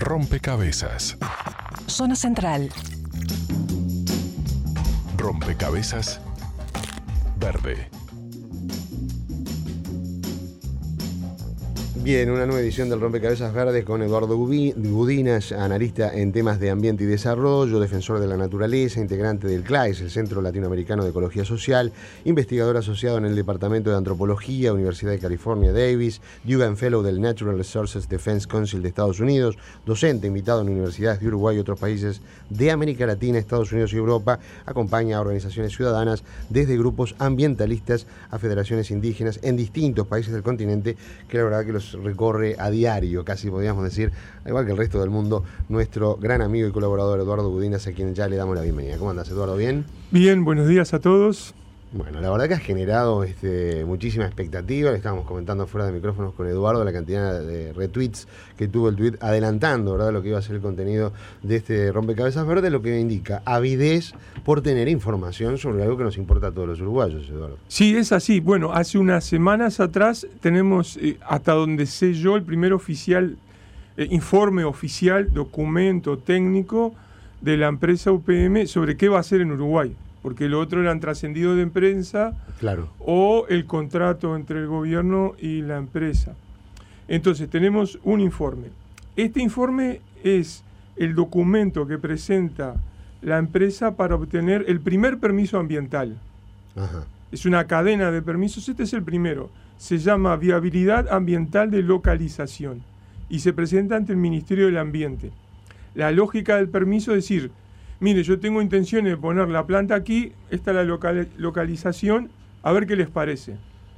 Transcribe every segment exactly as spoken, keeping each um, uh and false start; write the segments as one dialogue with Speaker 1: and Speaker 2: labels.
Speaker 1: Rompecabezas.
Speaker 2: Zona Central.
Speaker 1: Rompecabezas verde.
Speaker 3: Bien, una nueva edición del Rompecabezas Verdes con Eduardo Gudinas, analista en temas de ambiente y desarrollo, defensor de la naturaleza, integrante del C L A E S, el Centro Latinoamericano de Ecología Social, investigador asociado en el Departamento de Antropología, Universidad de California, Davis, Dugan Fellow del Natural Resources Defense Council de Estados Unidos, docente invitado en universidades de Uruguay y otros países de América Latina, Estados Unidos y Europa, acompaña a organizaciones ciudadanas desde grupos ambientalistas a federaciones indígenas en distintos países del continente, que la verdad que los recorre a diario, casi podríamos decir, igual que el resto del mundo, nuestro gran amigo y colaborador Eduardo Gudinas, a quien ya le damos la bienvenida. ¿Cómo andas, Eduardo? ¿Bien?
Speaker 4: Bien, buenos días a todos.
Speaker 3: Bueno, la verdad que has generado este, muchísima expectativa. Le estábamos comentando fuera de micrófonos con Eduardo la cantidad de retweets que tuvo el tweet adelantando, ¿verdad?, lo que iba a ser el contenido de este Rompecabezas Verde, lo que indica avidez por tener información sobre algo que nos importa a todos los uruguayos, Eduardo.
Speaker 4: Sí, es así. Bueno, hace unas semanas atrás tenemos, eh, hasta donde sé yo, el primer oficial, eh, informe oficial, documento técnico de la empresa U P M sobre qué va a hacer en Uruguay. Porque lo otro eran trascendidos de prensa,
Speaker 3: claro,
Speaker 4: o el contrato entre el gobierno y la empresa. Entonces, tenemos un informe. Este informe es el documento que presenta la empresa para obtener el primer permiso ambiental.
Speaker 3: Ajá.
Speaker 4: Es una cadena de permisos, este es el primero. Se llama Viabilidad Ambiental de Localización y se presenta ante el Ministerio del Ambiente. La lógica del permiso es decir, mire, yo tengo intenciones de poner la planta aquí, esta es la local, localización, a ver qué les parece.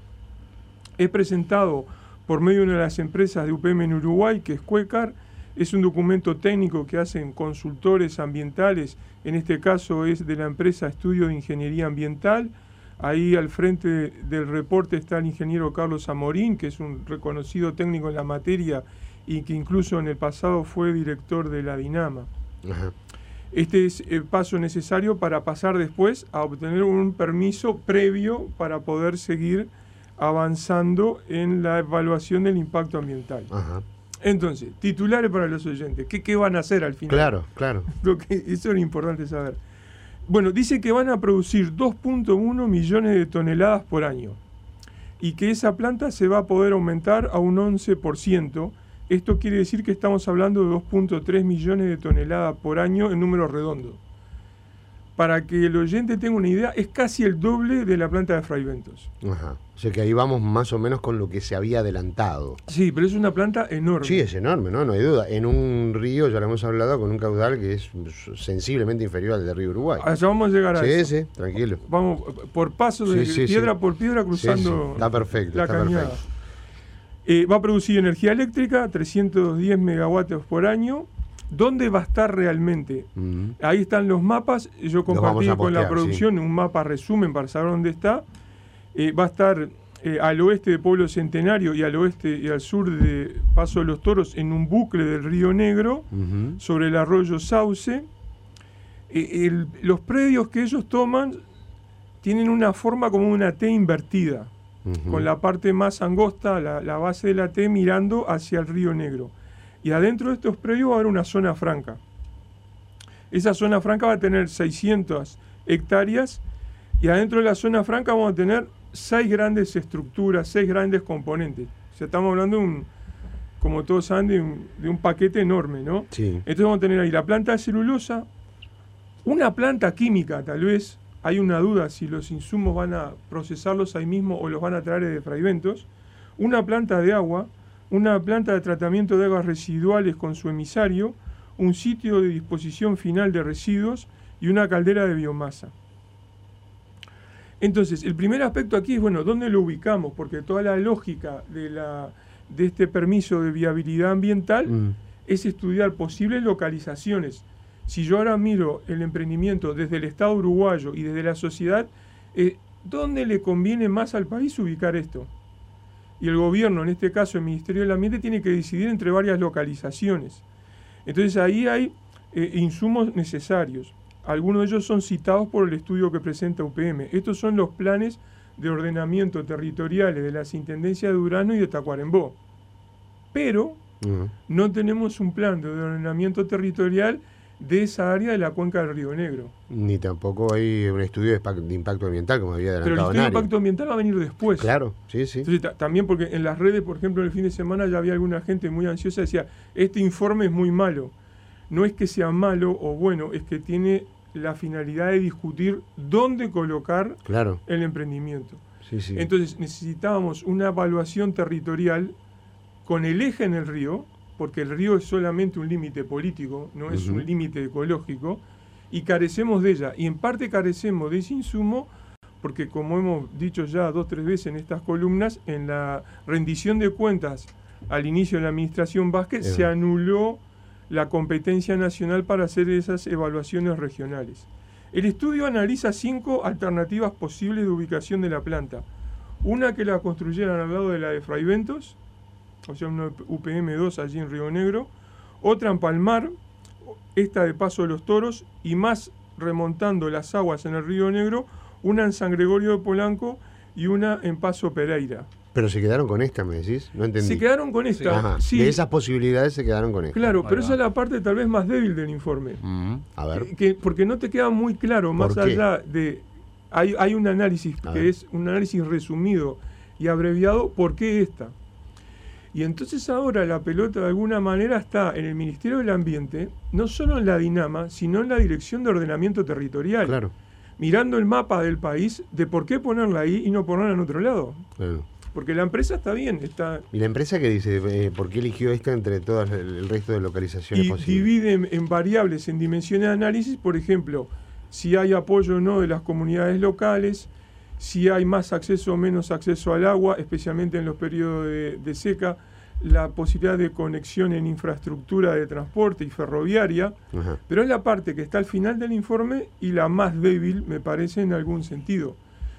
Speaker 4: Es presentado por medio de una de las empresas de U P M en Uruguay, que es Cuecar. Es un documento técnico que hacen consultores ambientales, en este caso es de la empresa Estudio de Ingeniería Ambiental. Ahí al frente del reporte está el ingeniero Carlos Amorín, que es un reconocido técnico en la materia y que incluso en el pasado fue director de la Dinama.
Speaker 3: Ajá.
Speaker 4: Este es el paso necesario para pasar después a obtener un permiso previo para poder seguir avanzando en la evaluación del impacto ambiental.
Speaker 3: Ajá.
Speaker 4: Entonces, titulares para los oyentes. ¿Qué, qué van a hacer al final?
Speaker 3: Claro, claro.
Speaker 4: Lo que, eso es lo importante saber. Bueno, dice que van a producir dos punto uno millones de toneladas por año y que esa planta se va a poder aumentar a un once por ciento. Esto quiere decir que estamos hablando de dos punto tres millones de toneladas por año en números redondos. Para que el oyente tenga una idea, es casi el doble de la planta de Fray Bentos.
Speaker 3: Ajá. O sea que ahí vamos más o menos con lo que se había adelantado.
Speaker 4: Sí, pero es una planta enorme.
Speaker 3: Sí, es enorme, ¿no? No hay duda. En un río, ya lo hemos hablado, con un caudal que es sensiblemente inferior al del río Uruguay.
Speaker 4: Allá vamos a llegar a
Speaker 3: sí,
Speaker 4: eso.
Speaker 3: Sí, sí, tranquilo.
Speaker 4: Vamos por paso de
Speaker 3: sí, sí,
Speaker 4: piedra
Speaker 3: sí.
Speaker 4: por piedra cruzando
Speaker 3: sí, sí. Está perfecto,
Speaker 4: la
Speaker 3: está
Speaker 4: cañada.
Speaker 3: Perfecto.
Speaker 4: Eh, va a producir energía eléctrica, trescientos diez megavatios por año. ¿Dónde va a estar realmente? Uh-huh. Ahí están los mapas. Yo compartí con
Speaker 3: postear,
Speaker 4: la producción, sí, un mapa resumen para saber dónde está. Eh, va a estar eh, al oeste de Pueblo Centenario y al oeste y al sur de Paso de los Toros, en un bucle del Río Negro, uh-huh, sobre el arroyo Sauce. Eh, el, los predios que ellos toman tienen una forma como una T invertida, uh-huh, con la parte más angosta, la, la base de la T, mirando hacia el Río Negro. Y adentro de estos predios va a haber una zona franca. Esa zona franca va a tener seiscientas hectáreas y adentro de la zona franca vamos a tener seis grandes estructuras, seis grandes componentes. O sea, estamos hablando de un, como todos saben, de un, de un paquete enorme, ¿no?
Speaker 3: Sí.
Speaker 4: Entonces vamos a tener ahí la planta de celulosa, una planta química tal vez, hay una duda si los insumos van a procesarlos ahí mismo o los van a traer de Fray Bentos, una planta de agua, una planta de tratamiento de aguas residuales con su emisario, un sitio de disposición final de residuos y una caldera de biomasa. Entonces, el primer aspecto aquí es, bueno, ¿dónde lo ubicamos? Porque toda la lógica de, la, de este permiso de viabilidad ambiental mm. es estudiar posibles localizaciones. Si yo ahora miro el emprendimiento desde el Estado uruguayo y desde la sociedad, eh, ¿dónde le conviene más al país ubicar esto? Y el gobierno, en este caso el Ministerio del Ambiente, tiene que decidir entre varias localizaciones. Entonces ahí hay eh, insumos necesarios. Algunos de ellos son citados por el estudio que presenta U P M. Estos son los planes de ordenamiento territoriales de las intendencias de Durazno y de Tacuarembó. Pero
Speaker 3: Uh-huh.
Speaker 4: No tenemos un plan de ordenamiento territorial de esa área de la cuenca del Río Negro.
Speaker 3: Ni tampoco hay un estudio de, de impacto ambiental, como había
Speaker 4: Pero el
Speaker 3: adelantado
Speaker 4: estudio de
Speaker 3: Nari.
Speaker 4: impacto ambiental va a venir después.
Speaker 3: Claro, sí, sí.
Speaker 4: Entonces, ta- también porque en las redes, por ejemplo, el fin de semana ya había alguna gente muy ansiosa que decía, este informe es muy malo. No es que sea malo o bueno, es que tiene la finalidad de discutir dónde colocar
Speaker 3: Claro,
Speaker 4: el emprendimiento.
Speaker 3: sí, sí.
Speaker 4: Entonces necesitábamos una evaluación territorial con el eje en el río, porque el río es solamente un límite político, no es
Speaker 3: Ujú.
Speaker 4: un límite ecológico, y carecemos de ella. Y en parte carecemos de ese insumo porque, como hemos dicho ya dos o tres veces en estas columnas, en la rendición de cuentas al inicio de la administración Vázquez
Speaker 3: Es
Speaker 4: se
Speaker 3: verdad.
Speaker 4: anuló la competencia nacional para hacer esas evaluaciones regionales. El estudio analiza cinco alternativas posibles de ubicación de la planta. Una, que la construyeran al lado de la de Fraiventos, o sea, una U P M dos allí en Río Negro. Otra en Palmar, esta de Paso de los Toros, y más remontando las aguas en el Río Negro, una en San Gregorio de Polanco y una en Paso Pereira.
Speaker 3: Pero se quedaron con esta, me decís, no entendí.
Speaker 4: Se quedaron con esta.
Speaker 3: Ajá,
Speaker 4: Sí,
Speaker 3: de esas posibilidades se quedaron con esta.
Speaker 4: claro,
Speaker 5: Ahí
Speaker 4: pero
Speaker 5: va.
Speaker 4: esa es la parte tal vez más débil del informe.
Speaker 3: Mm, a ver.
Speaker 4: Que, que- porque no te queda muy claro, más
Speaker 3: ¿Por qué?
Speaker 4: allá de... Hay, hay un análisis
Speaker 3: A
Speaker 4: que
Speaker 3: ver.
Speaker 4: es un análisis resumido y abreviado, ¿por qué esta? Y entonces ahora la pelota de alguna manera está en el Ministerio del Ambiente, no solo en la DINAMA, sino en la Dirección de Ordenamiento Territorial,
Speaker 3: Claro,
Speaker 4: mirando el mapa del país de por qué ponerla ahí y no ponerla en otro lado.
Speaker 3: claro.
Speaker 4: Porque la empresa está bien, está...
Speaker 3: ¿Y la empresa qué dice? Eh, ¿Por qué eligió esta entre todas el, el resto de localizaciones
Speaker 4: Y
Speaker 3: posibles?
Speaker 4: divide en, en variables, en dimensiones de análisis, por ejemplo, si hay apoyo o no de las comunidades locales, si hay más acceso o menos acceso al agua, especialmente en los periodos de, de seca, la posibilidad de conexión en infraestructura de transporte y ferroviaria,
Speaker 3: Ajá.
Speaker 4: pero es la parte que está al final del informe y la más débil, me parece, en algún sentido.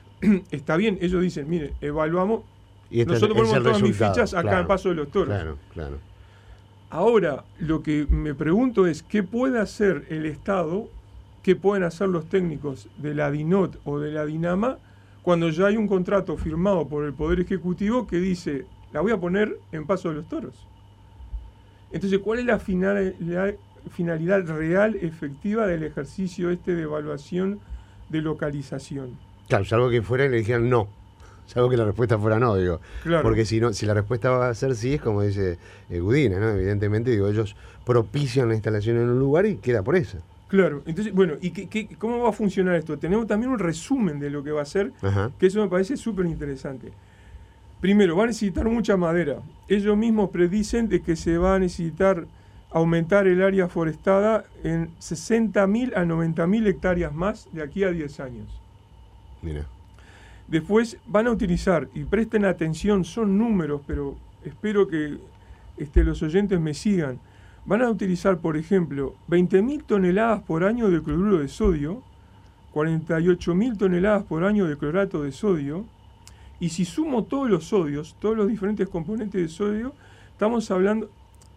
Speaker 4: Está bien, ellos dicen, mire, evaluamos,
Speaker 3: Y este
Speaker 4: nosotros
Speaker 3: es
Speaker 4: ponemos
Speaker 3: el
Speaker 4: todas mis
Speaker 3: resultado,
Speaker 4: fichas acá
Speaker 3: claro,
Speaker 4: en Paso de los Toros.
Speaker 3: Claro, claro.
Speaker 4: Ahora, lo que me pregunto es, ¿qué puede hacer el Estado, qué pueden hacer los técnicos de la DINOT o de la DINAMA cuando ya hay un contrato firmado por el Poder Ejecutivo que dice, la voy a poner en Paso de los Toros? Entonces, ¿cuál es la finalidad, finalidad real, efectiva del ejercicio este de evaluación de localización?
Speaker 3: Claro, salvo que fuera y le dijeran no. Salvo que la respuesta fuera no, digo.
Speaker 4: Claro.
Speaker 3: Porque si no, si la respuesta va a ser sí, es como dice eh, Gudina, ¿no? Evidentemente, digo, ellos propician la instalación en un lugar y queda por eso.
Speaker 4: Claro, entonces, bueno, ¿y qué, qué, cómo va a funcionar esto? Tenemos también un resumen de lo que va a ser,
Speaker 3: Ajá.
Speaker 4: que eso me parece súper interesante. Primero, va a necesitar mucha madera. Ellos mismos predicen de que se va a necesitar aumentar el área forestada en sesenta mil a noventa mil hectáreas más de aquí a diez años.
Speaker 3: Mira.
Speaker 4: Después van a utilizar, y presten atención, son números, pero espero que este, los oyentes me sigan. Van a utilizar, por ejemplo, veinte mil toneladas por año de cloruro de sodio, cuarenta y ocho mil toneladas por año de clorato de sodio, y si sumo todos los sodios, todos los diferentes componentes de sodio, estamos hablando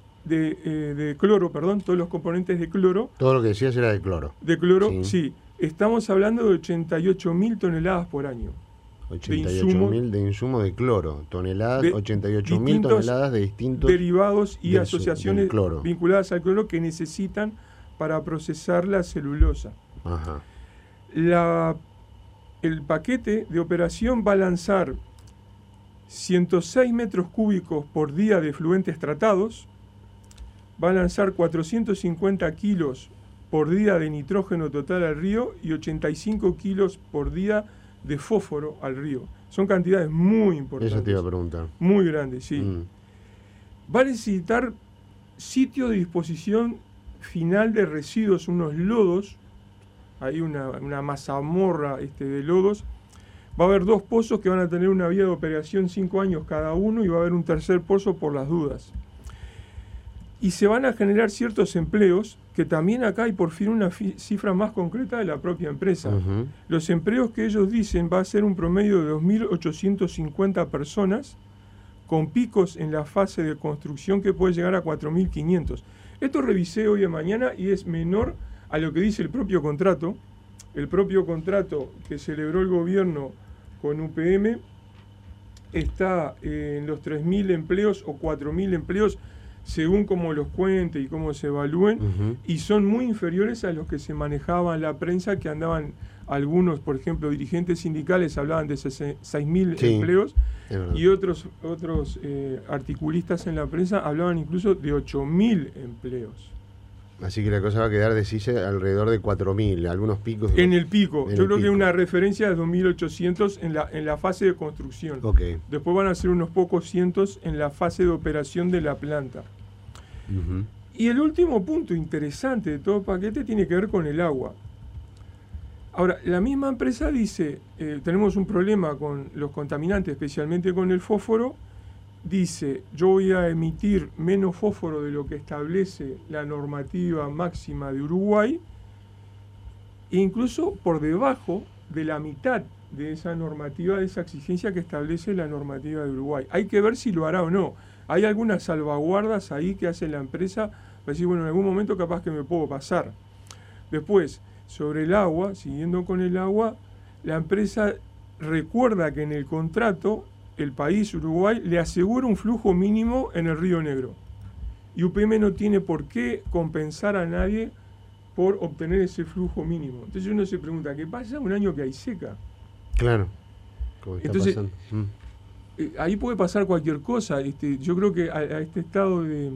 Speaker 4: de, eh, de cloro, perdón, todos los componentes de cloro,
Speaker 3: Todo lo que decías era de cloro.
Speaker 4: de cloro,
Speaker 3: Sí.
Speaker 4: sí, estamos hablando de ochenta y ocho mil toneladas por año.
Speaker 3: ochenta y ocho mil de insumo de cloro. Toneladas,
Speaker 4: de
Speaker 3: ochenta y ocho mil
Speaker 4: distintos
Speaker 3: toneladas de distintos...
Speaker 4: derivados y
Speaker 3: del su-
Speaker 4: asociaciones
Speaker 3: del cloro.
Speaker 4: vinculadas al cloro que necesitan para procesar la celulosa.
Speaker 3: Ajá.
Speaker 4: La, el paquete de operación va a lanzar ciento seis metros cúbicos por día de fluentes tratados, va a lanzar cuatrocientos cincuenta kilos por día de nitrógeno total al río y ochenta y cinco kilos por día de fósforo al río. Son cantidades muy importantes.
Speaker 3: Eso te iba a preguntar.
Speaker 4: Muy grandes, sí.
Speaker 3: Mm.
Speaker 4: Va a necesitar sitio de disposición final de residuos, unos lodos. Hay una, una mazamorra este, de lodos. Va a haber dos pozos que van a tener una vía de operación cinco años cada uno y va a haber un tercer pozo por las dudas. Y se van a generar ciertos empleos, que también acá hay por fin una fi- cifra más concreta de la propia empresa.
Speaker 3: Ujú.
Speaker 4: Los empleos que ellos dicen va a ser un promedio de dos mil ochocientas cincuenta personas, con picos en la fase de construcción que puede llegar a cuatro mil quinientos. Esto revisé hoy de mañana y es menor a lo que dice el propio contrato. El propio contrato que celebró el gobierno con U P M está eh, en los tres mil empleos o cuatro mil empleos. según cómo los cuente y cómo se evalúen,
Speaker 3: Uh-huh.
Speaker 4: y son muy inferiores a los que se manejaban en la prensa, que andaban algunos, por ejemplo, dirigentes sindicales hablaban de seis mil
Speaker 3: Sí,
Speaker 4: empleos,
Speaker 3: es verdad.
Speaker 4: y otros, otros eh, articulistas en la prensa hablaban incluso de ocho mil empleos.
Speaker 3: Así que la cosa va a quedar, decís, alrededor de cuatro mil, algunos picos.
Speaker 4: En el pico,
Speaker 3: En
Speaker 4: yo
Speaker 3: el
Speaker 4: creo que
Speaker 3: pico.
Speaker 4: una referencia de dos mil ochocientos en la, en la fase de construcción.
Speaker 3: Ok.
Speaker 4: Después van a ser unos pocos cientos en la fase de operación de la planta.
Speaker 3: Uh-huh.
Speaker 4: Y el último punto interesante de todo el paquete tiene que ver con el agua. Ahora, la misma empresa dice, eh, tenemos un problema con los contaminantes, especialmente con el fósforo. Dice, yo voy a emitir menos fósforo de lo que establece la normativa máxima de Uruguay, e incluso por debajo de la mitad de esa normativa, de esa exigencia que establece la normativa de Uruguay. Hay que ver si lo hará o no. Hay algunas salvaguardas ahí que hace la empresa para decir, bueno, en algún momento capaz que me puedo pasar. Después, sobre el agua, siguiendo con el agua, la empresa recuerda que en el contrato el país, Uruguay, le asegura un flujo mínimo en el Río Negro. Y U P M no tiene por qué compensar a nadie por obtener ese flujo mínimo. Entonces uno se pregunta, ¿qué pasa un año que hay seca?
Speaker 3: Claro. Como está
Speaker 4: Entonces,
Speaker 3: pasando. Mm.
Speaker 4: Eh, ahí puede pasar cualquier cosa. Este, yo creo que a, a este estado de,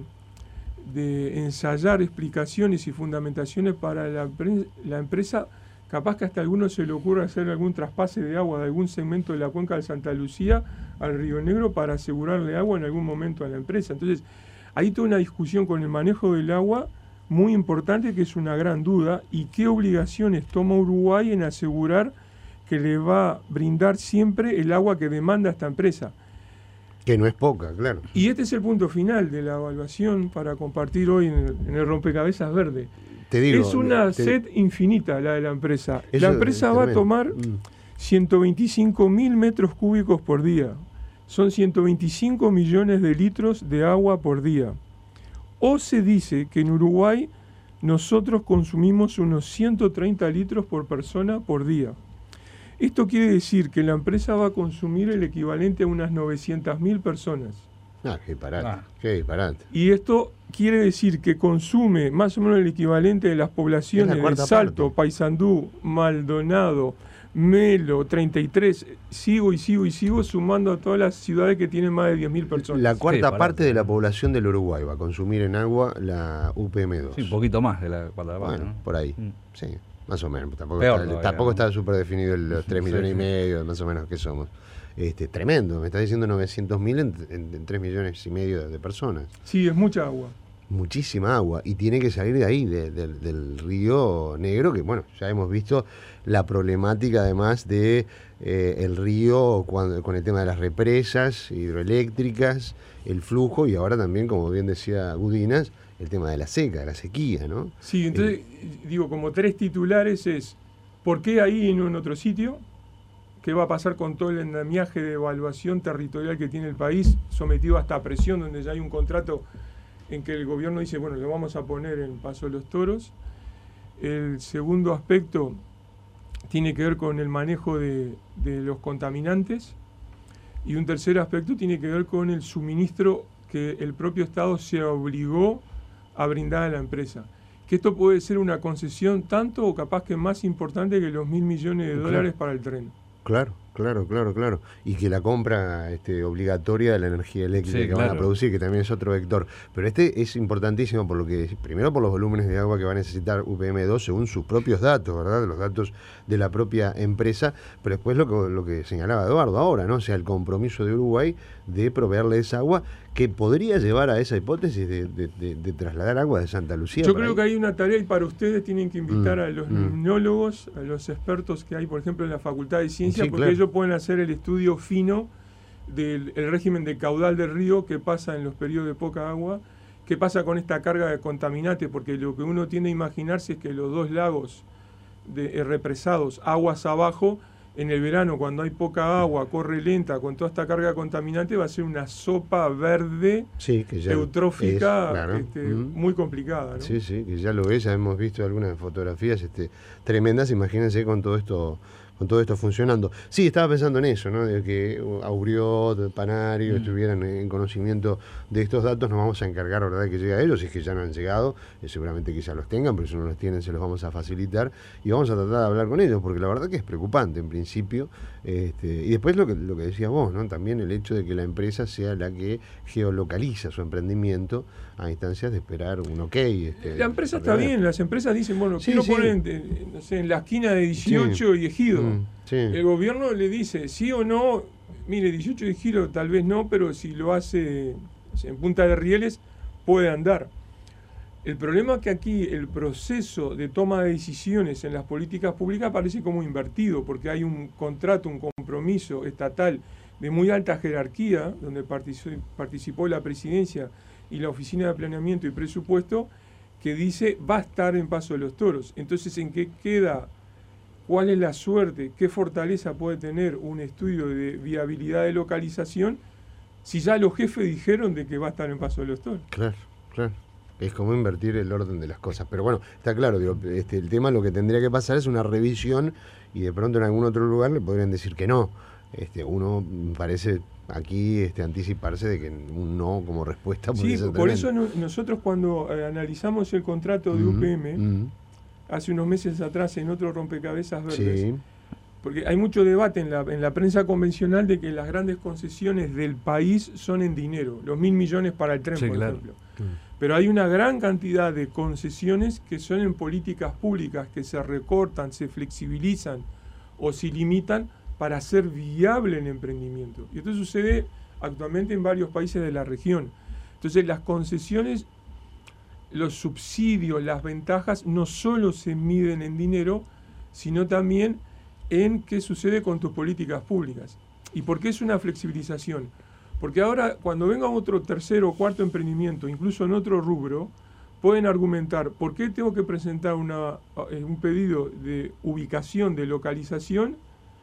Speaker 4: de ensayar explicaciones y fundamentaciones para la, pre- la empresa, capaz que hasta a alguno se le ocurra hacer algún traspase de agua de algún segmento de la cuenca de Santa Lucía al Río Negro para asegurarle agua en algún momento a la empresa. Entonces, hay toda una discusión con el manejo del agua muy importante, que es una gran duda, y qué obligaciones toma Uruguay en asegurar que le va a brindar siempre el agua que demanda esta empresa.
Speaker 3: Que no es poca, claro.
Speaker 4: Y este es el punto final de la evaluación para compartir hoy en el, en el rompecabezas verde.
Speaker 3: Te digo,
Speaker 4: es una
Speaker 3: te-
Speaker 4: sed infinita la de la empresa.
Speaker 3: Eso
Speaker 4: La empresa
Speaker 3: es
Speaker 4: va a
Speaker 3: tremendo.
Speaker 4: tomar
Speaker 3: Mm.
Speaker 4: ciento veinticinco mil metros cúbicos por día. Son ciento veinticinco millones de litros de agua por día. O se dice que en Uruguay nosotros consumimos unos ciento treinta litros por persona por día. Esto quiere decir que la empresa va a consumir el equivalente a unas novecientas mil personas.
Speaker 3: Ah, qué disparate.
Speaker 5: Ah.
Speaker 3: Qué disparate.
Speaker 4: Y esto quiere decir que consume más o menos el equivalente de las poblaciones
Speaker 3: Es la
Speaker 4: de
Speaker 3: cuarta
Speaker 4: Salto,
Speaker 3: parte.
Speaker 4: Paysandú, Maldonado, Melo, treinta y tres. Sigo y sigo y sigo sumando a todas las ciudades que tienen más de diez mil personas.
Speaker 3: La cuarta
Speaker 5: disparate.
Speaker 3: parte de la población del Uruguay va a consumir en agua la U P M dos.
Speaker 5: Sí, un poquito más de la cuarta parte,
Speaker 3: Bueno,
Speaker 5: ¿no?
Speaker 3: por ahí.
Speaker 5: Mm.
Speaker 3: Sí, más o menos. Tampoco
Speaker 5: Peor
Speaker 3: está,
Speaker 5: todavía,
Speaker 3: tampoco
Speaker 5: ¿no?
Speaker 3: está súper definido el- los tres
Speaker 5: Sí,
Speaker 3: millones y
Speaker 5: sí.
Speaker 3: medio, más o menos, que somos. Este, tremendo, me estás diciendo novecientos mil en, en, en tres millones y medio de, de personas.
Speaker 4: Sí, es mucha agua.
Speaker 3: Muchísima agua, y tiene que salir de ahí, de- de- del Río Negro, que bueno, ya hemos visto la problemática además de eh, el río cuando, con el tema de las represas hidroeléctricas, el flujo, y ahora también, como bien decía Gudinas, el tema de la seca, de la sequía, ¿no?
Speaker 4: Sí, entonces, digo, como tres titulares es, ¿por qué ahí y no en otro sitio? ¿Qué va a pasar con todo el andamiaje de evaluación territorial que tiene el país, sometido a esta presión, donde ya hay un contrato en que el gobierno dice, bueno, lo vamos a poner en Paso de los Toros? El segundo aspecto tiene que ver con el manejo de, de los contaminantes, y un tercer aspecto tiene que ver con el suministro que el propio Estado se obligó a brindar a la empresa. Que esto puede ser una concesión tanto o capaz que más importante que los mil millones de
Speaker 3: Claro.
Speaker 4: dólares para el tren.
Speaker 3: Claro, claro, claro, claro. Y que la compra este, obligatoria de la energía eléctrica
Speaker 5: Sí,
Speaker 3: que van a
Speaker 5: claro.
Speaker 3: producir, que también es otro vector. Pero este es importantísimo por lo que, primero por los volúmenes de agua que va a necesitar U P M dos según sus propios datos, ¿verdad? Los datos de la propia empresa, pero después lo que, lo que señalaba Eduardo ahora, ¿no? O sea, el compromiso de Uruguay de proveerle esa agua que podría llevar a esa hipótesis de, de- de- de trasladar agua de Santa Lucía.
Speaker 4: Yo
Speaker 3: para
Speaker 4: creo
Speaker 3: ahí.
Speaker 4: que hay una tarea y para ustedes tienen que invitar
Speaker 3: Mm,
Speaker 4: a los
Speaker 3: mm.
Speaker 4: limnólogos, a los expertos que hay, por ejemplo, en la Facultad de Ciencias,
Speaker 3: Sí,
Speaker 4: porque
Speaker 3: claro.
Speaker 4: ellos pueden hacer el estudio fino del el régimen de caudal del río, que pasa en los periodos de poca agua, qué pasa con esta carga de contaminantes, porque lo que uno tiende a imaginarse es que los dos lagos de, eh, represados, aguas abajo, en el verano, cuando hay poca agua, corre lenta, con toda esta carga contaminante, va a ser una sopa verde
Speaker 3: Sí, que ya
Speaker 4: eutrófica,
Speaker 3: es, claro.
Speaker 4: este,
Speaker 3: Mm.
Speaker 4: muy complicada, ¿no?
Speaker 3: Sí, sí, que ya lo ves, ya hemos visto algunas fotografías este, tremendas, imagínense con todo esto con todo esto funcionando. Sí, estaba pensando en eso, ¿no? De que Auriot, Panario, mm. estuvieran en conocimiento de estos datos. Nos vamos a encargar, ¿verdad?, de que llegue a ellos, si es que ya no han llegado, eh, seguramente que ya los tengan, pero si no los tienen se los vamos a facilitar y vamos a tratar de hablar con ellos, porque la verdad que es preocupante en principio. Este, y después lo que, lo que decías vos, ¿no? También el hecho de que la empresa sea la que geolocaliza su emprendimiento a instancias de esperar un ok. Este,
Speaker 4: la empresa está bien, las empresas dicen, bueno,
Speaker 3: sí,
Speaker 4: quiero
Speaker 3: sí.
Speaker 4: poner en, no sé, en la esquina de dieciocho sí. y Ejido.
Speaker 3: Mm, sí.
Speaker 4: El gobierno le dice, sí o no, mire, dieciocho y Ejido tal vez no, pero si lo hace o sea, en Punta de Rieles puede andar. El problema es que aquí el proceso de toma de decisiones en las políticas públicas parece como invertido, porque hay un contrato, un compromiso estatal de muy alta jerarquía, donde participó, participó la presidencia y la Oficina de Planeamiento y Presupuesto, que dice va a estar en Paso de los Toros. Entonces, ¿en qué queda? ¿Cuál es la suerte? ¿Qué fortaleza puede tener un estudio de viabilidad de localización si ya los jefes dijeron de que va a estar en Paso de los Toros?
Speaker 3: Claro, claro. Es como invertir el orden de las cosas. Pero bueno, está claro, digo, este, el tema lo que tendría que pasar es una revisión y de pronto en algún otro lugar le podrían decir que no. Este, uno parece aquí este, anticiparse de que un no como respuesta
Speaker 4: puede
Speaker 3: ser
Speaker 4: ser. Sí, por eso no, nosotros cuando eh, analizamos el contrato de mm, U P M, mm. hace unos meses atrás en otro rompecabezas verdes, sí. porque hay mucho debate en la, en la prensa convencional de que las grandes concesiones del país son en dinero, los mil millones para el tren, sí, por claro. ejemplo. Mm. Pero hay una gran cantidad de concesiones que son en políticas públicas que se recortan, se flexibilizan o se limitan para hacer viable el emprendimiento. Y esto sucede actualmente en varios países de la región. Entonces las concesiones, los subsidios, las ventajas no solo se miden en dinero, sino también en qué sucede con tus políticas públicas. ¿Y por qué es una flexibilización? Porque ahora, cuando venga otro tercero o cuarto emprendimiento, incluso en otro rubro, pueden argumentar por qué tengo que presentar una, un pedido de ubicación, de localización,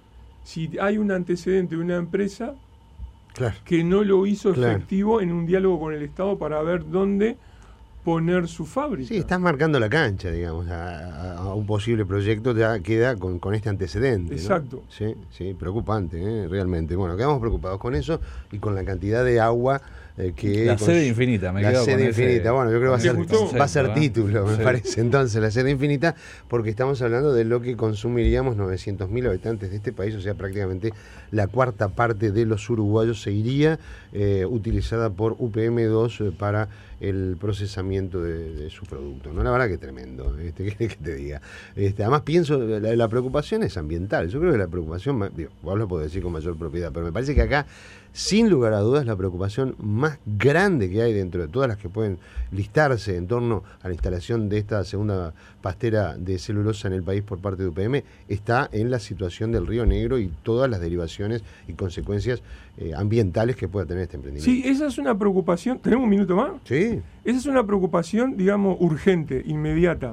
Speaker 4: si hay un antecedente de una empresa claro. que no lo hizo claro. efectivo en un diálogo con el Estado para ver dónde poner su fábrica.
Speaker 3: Sí, estás marcando la cancha, digamos, a, a un posible proyecto ya queda con, con este antecedente.
Speaker 4: Exacto.
Speaker 3: ¿no? Sí, sí, preocupante, ¿eh? Realmente. Bueno, quedamos preocupados con eso y con la cantidad de agua eh, que...
Speaker 5: La sede infinita, me
Speaker 3: La
Speaker 5: quedo
Speaker 3: sede
Speaker 5: con
Speaker 3: infinita,
Speaker 5: ese,
Speaker 3: bueno, yo creo que va a ser,
Speaker 5: concepto,
Speaker 3: va a ser
Speaker 5: ¿eh?
Speaker 3: título, me
Speaker 5: sí.
Speaker 3: parece, entonces, la sede infinita, porque estamos hablando de lo que consumiríamos novecientos mil habitantes de este país, o sea, prácticamente la cuarta parte de los uruguayos se iría eh, utilizada por U P M dos eh, para el procesamiento de, de su producto, ¿no? La verdad que tremendo, este, ¿qué querés que te diga? Este, además pienso, la, la preocupación es ambiental, yo creo que la preocupación, digo, vos lo podés decir con mayor propiedad, pero me parece que acá, sin lugar a dudas, la preocupación más grande que hay dentro de todas las que pueden listarse en torno a la instalación de esta segunda pastera de celulosa en el país por parte de U P M, está en la situación del Río Negro y todas las derivaciones y consecuencias eh, ambientales que pueda tener este emprendimiento.
Speaker 4: Sí, esa es una preocupación, ¿tenemos un minuto más?
Speaker 3: Sí.
Speaker 4: Esa es una preocupación, digamos, urgente, inmediata,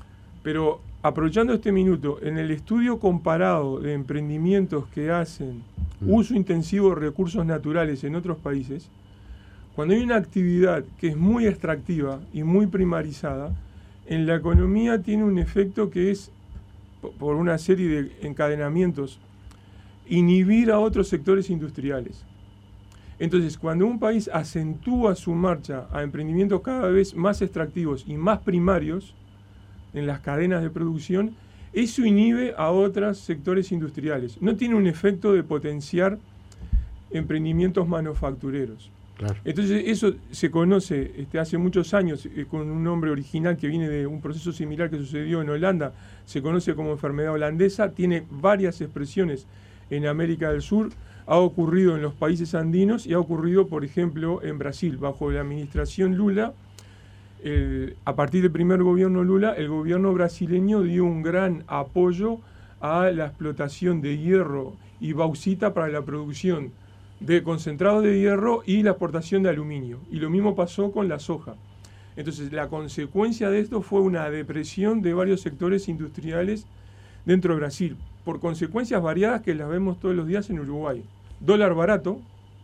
Speaker 4: pero aprovechando este minuto, en el estudio comparado de emprendimientos que hacen mm. uso intensivo de recursos naturales en otros países, cuando hay una actividad que es muy extractiva y muy primarizada, en la economía tiene un efecto que es, por una serie de encadenamientos, inhibir a otros sectores industriales. Entonces, cuando un país acentúa su marcha a emprendimientos cada vez más extractivos y más primarios en las cadenas de producción, eso inhibe a otros sectores industriales. No tiene un efecto de potenciar emprendimientos manufactureros.
Speaker 3: Claro.
Speaker 4: Entonces, eso se conoce este, hace muchos años eh, con un nombre original que viene de un proceso similar que sucedió en Holanda, se conoce como enfermedad holandesa, tiene varias expresiones en América del Sur, ha ocurrido en los países andinos y ha ocurrido, por ejemplo, en Brasil. Bajo la administración Lula, eh, a partir del primer gobierno Lula, el gobierno brasileño dio un gran apoyo a la explotación de hierro y bauxita para la producción de concentrados de hierro y la exportación de aluminio. Y lo mismo pasó con la soja. Entonces, la consecuencia de esto fue una depresión de varios sectores industriales dentro de Brasil, por consecuencias variadas que las vemos todos los días en Uruguay. Dólar barato,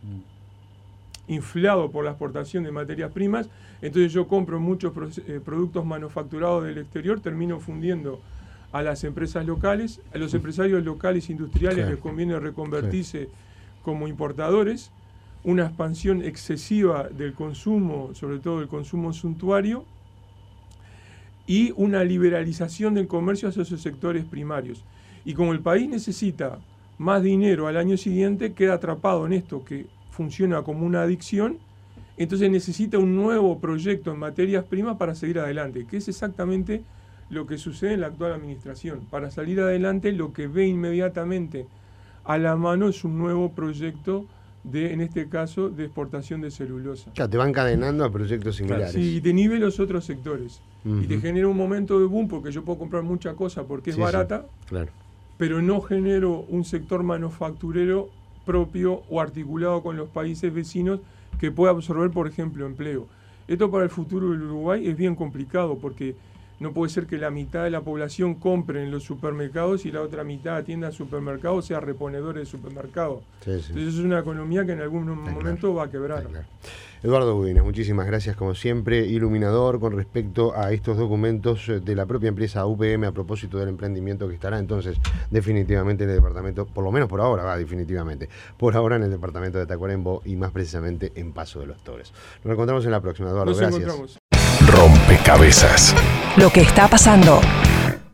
Speaker 4: inflado por la exportación de materias primas, entonces yo compro muchos pro- eh, productos manufacturados del exterior, termino fundiendo a las empresas locales, a los empresarios locales industriales
Speaker 3: Sí.
Speaker 4: les conviene reconvertirse sí. como importadores, una expansión excesiva del consumo, sobre todo el consumo suntuario, y una liberalización del comercio hacia esos sectores primarios. Y como el país necesita más dinero al año siguiente, queda atrapado en esto que funciona como una adicción, entonces necesita un nuevo proyecto en materias primas para seguir adelante, que es exactamente lo que sucede en la actual administración. Para salir adelante, lo que ve inmediatamente a la mano es un nuevo proyecto de, en este caso, de exportación de celulosa.
Speaker 3: Ya, te van encadenando a proyectos similares.
Speaker 4: Sí, y te nivel los otros sectores.
Speaker 3: Uh-huh.
Speaker 4: Y te genera un momento de boom porque yo puedo comprar mucha cosa porque es
Speaker 3: sí,
Speaker 4: barata,
Speaker 3: sí, claro.
Speaker 4: pero no genero un sector manufacturero propio o articulado con los países vecinos que pueda absorber, por ejemplo, empleo. Esto para el futuro del Uruguay es bien complicado porque no puede ser que la mitad de la población compre en los supermercados y la otra mitad atienda al supermercado, sea reponedores de supermercado. Sí, sí. Entonces es una economía que en algún Está momento claro. va a quebrar.
Speaker 3: Claro. Eduardo Gudinas, muchísimas gracias como siempre, iluminador con respecto a estos documentos de la propia empresa U P M a propósito del emprendimiento que estará entonces definitivamente en el departamento, por lo menos por ahora va definitivamente, por ahora en el departamento de Tacuarembó y más precisamente en Paso de los Toros. Nos encontramos en la próxima, Eduardo.
Speaker 4: Nos
Speaker 3: gracias.
Speaker 4: Encontramos.
Speaker 1: Rompecabezas.
Speaker 2: Lo que está pasando.